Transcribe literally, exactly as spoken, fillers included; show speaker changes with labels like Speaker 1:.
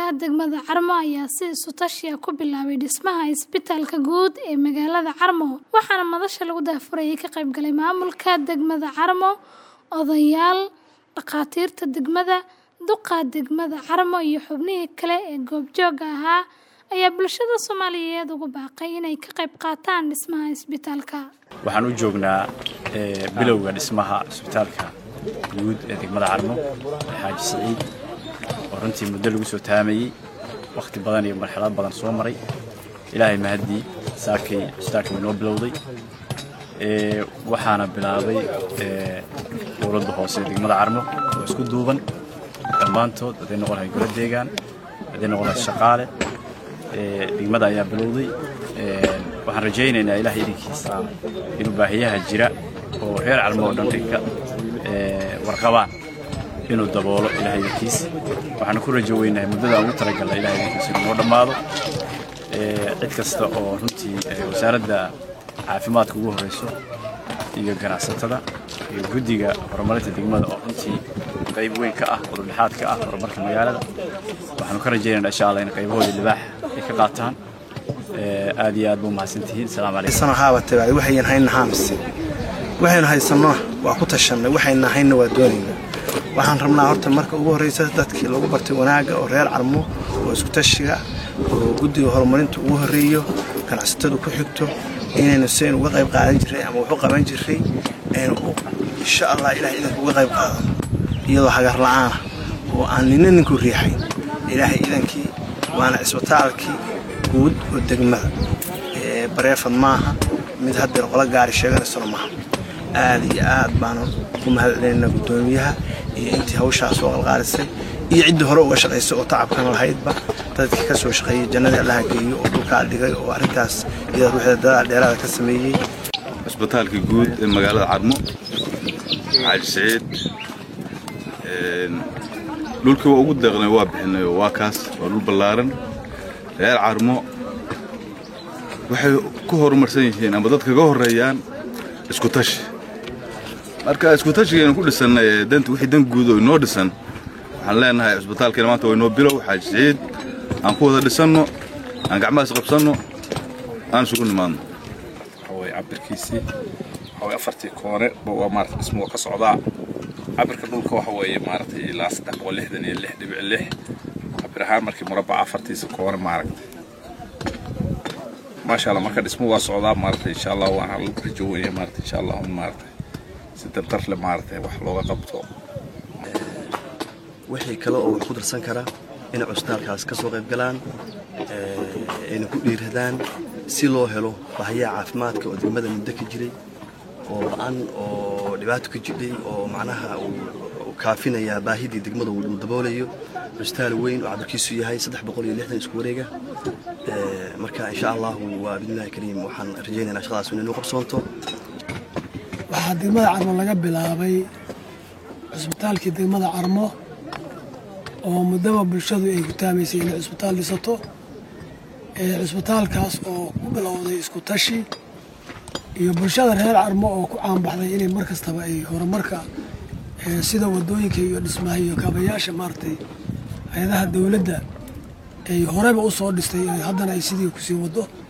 Speaker 1: Maamulka degmada Carmo ayaa si isu tashi ah ku bilaabay dhismaha isbitaalka guud ee magaalada Carmo, waxaana madasha lagu daahfurayay ka qayb galay maamulka degmada Carmo, odayaal, dhaqaatiirta degmada, duqa degmada Carmo iyo xubnihii kale ee goobjooga ahaa ayaa bulshada Soomaaliyeed ugu baaqay inay ka qayb qaataan dhismaha isbitaalka.
Speaker 2: Waxaan u joognaa bilowga dhismaha isbitaalka guud ee degmada Carmo, Xaaji Saciid oo runtii muddo lagu soo taamayay waqti badan iyo marxalad badan soo maray. Ilaahay mahadi saakay isbitaalka noo bilowday ee waxaana bilaabay ee dowladda hoose ee degmada Carmo oo isku duuban dhammaantood haday noqon hay golo deegaan haday noqon shaqaale ee degmada ayaa bilowday. ee waxaan rajaynaynaa Ilaahay idinkiisa inuu baahiyaha jira oo reer Carmo oo dhan ka ee warqabaan inuu daboolo Ilaahay idinkiisa. waxaan ku rajaynaynaa muddada ugu talagalay Ilaahay idinkiisa inuu dhamaado. ee cid kasta oo runtii wasaaradda caafimaadka ugu horeyso iyo ganacsatada iyo guddiga horumarinta degmada oo runtii qayb weyn ka ah oo dhexaad ka ah horumarka magaalada. waxaan ka rajaynaynaa insha Allah in qaybahooda libaax ay ka qaataan. ee aad iyo aad buu mahadsantihiin. Assalaamu alaykum.
Speaker 3: Sana haawatay waxaan hayna haamsi waxaan haysano waa ku tashanay waxaan hayna waa doonayna. waxaan rabnaa horta marka ugu horeysa dadkii lagu bartay wanaaga oo reer Carmo oo isku tashiga oo guddiga horumarinta ugu horeeyo ganacsatada ku xigto inaynu seen uga qayb qaadan jiray ama wuxuu qaban jiray ee insha Allah Ilaahay idinku uga qayb qaado iyadoo hagar la'aan oo aan ninna ku riixay. Ilaahay idinkii waana isbitaalkii guud oo degmada ee bareefad maaha mid hadda qola gaari sheeganayso maaha. aad iyo aad baan ku mahadcelinaynaa gudoomiyaha iyo intii hawshaas oo qalqaalisay iyo cid hore uga shaqeysay oo tacabkan lahaydba dadka ka soo shaqeeyay jannada Allah geeyo oo dhulka dhigay oo arintaas iyada ruuxda dadaal dheeraad ka sameeyay.
Speaker 4: isbitaalka guud ee magaalada Carmo Xaaji Saciid ee dhulka ugu deeqnay waa bixinay waa kaas oo dhul ballaaran. reer Carmo waxay ku horumarsan yihiin ama dadka ka horeeyaan isku tashi. marka isku tashigeena ku dhisanay danta wixii dan guud oo inoo dhisan waxaan leenahay isbitaalkeena maanta way noo bilow. Xaaji Saciid aan ku wada dhisano aan gacmaha isqabsano aan sugu nimaadno
Speaker 5: way cabirkiisi way afartii koore oo maartay dhismo ka socdaa. cabirka dhulka waxa weeye maartay ilaa saddex boqol lixdan iyo lix dhibic lix cabir ahaan markii murabbac afartiisa koore maartay ما شاء الله marka dhismo waa socdaa maartay insha Allah waxaan lagu rajoonayaa maartay insha Allah maartay si tartar la maartay wax looga qabto.
Speaker 6: wixii kale oo wax ku darsan kara in cusbitaalkaas ka soo qayb galaan ee in ku dhiiradaan si loo helo baahiyaha caafimaadka oo degmada muddo ka jiray oo aan oo dhibaato ka jiray oo macnaha uu kaafinaya baahidii degmada uu daboolayo. cusbitaal weyn oo cabirkiisu yahay saddex boqol iyo lixdan isku wareega. ee marka insha Allah waa bidnaa kariim waxaan rajaynaynaa shaqadaas inay noo qabsoonto.
Speaker 7: waxaa degmada Carmo laga bilaabay cusbitaalkii degmada Carmo oo muddo bulshadu ay ku taamaysay in cusbitaal dhisato. ee cusbitaalkaas oo ku bilowday isku tashi iyo bulshada reer Carmo oo ku caan baxday inay mar kastaba ay horumarka ee sida wadooyinka iyo dhismaha iyo kaabayaasha maartay hay'adaha dawladda ay horeba u soo dhistay haddana ay sidii ku sii wado.